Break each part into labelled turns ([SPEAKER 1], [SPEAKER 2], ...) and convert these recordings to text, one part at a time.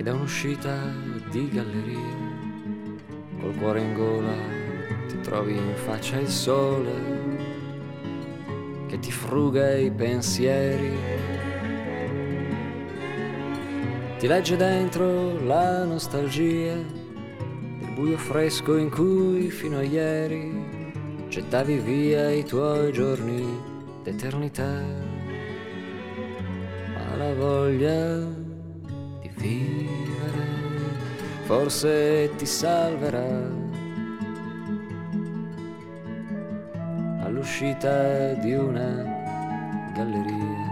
[SPEAKER 1] e da un'uscita di galleria, col cuore in gola, ti trovi in faccia il sole che ti fruga i pensieri, ti legge dentro la nostalgia, il buio fresco in cui fino a ieri gettavi via i tuoi giorni d'eternità, ma la voglia di vivere forse ti salverà all'uscita di una galleria.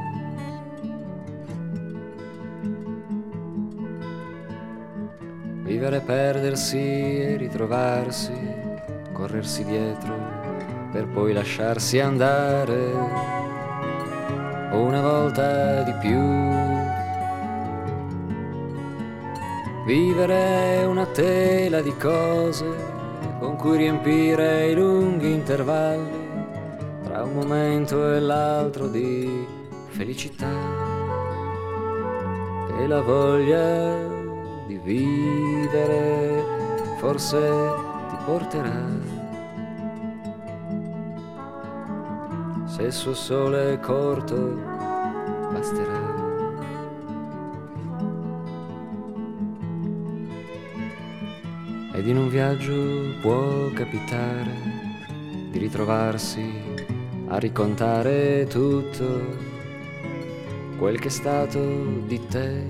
[SPEAKER 1] Vivere, perdersi e ritrovarsi, corrersi dietro per poi lasciarsi andare una volta di più. Vivere è una tela di cose con cui riempire i lunghi intervalli tra un momento e l'altro di felicità, e la voglia di vivere forse ti porterà, se il suo sole è corto basterà. Ed in un viaggio può capitare di ritrovarsi a ricontare tutto quel che è stato di te,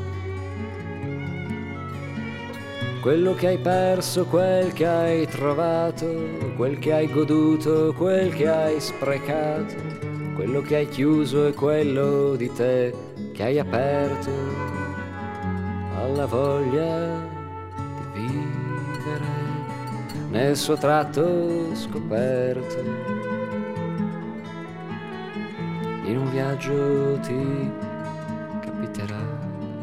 [SPEAKER 1] quello che hai perso, quel che hai trovato, quel che hai goduto, quel che hai sprecato, quello che hai chiuso e quello di te che hai aperto alla voglia di vivere nel suo tratto scoperto. In un viaggio ti capiterà.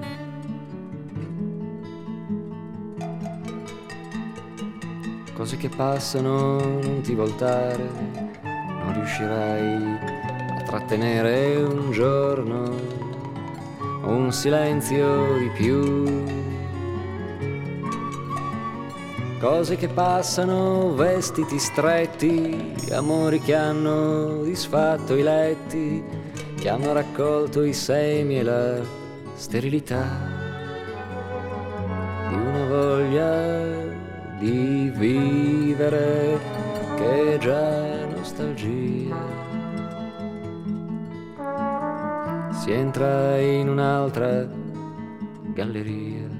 [SPEAKER 1] Cose che passano, non ti voltare, non riuscirai a trattenere un giorno, un silenzio di più. Cose che passano, vestiti stretti, amori che hanno disfatto i letti, che hanno raccolto i semi e la sterilità di una voglia di vivere che è già nostalgia. Si entra in un'altra galleria.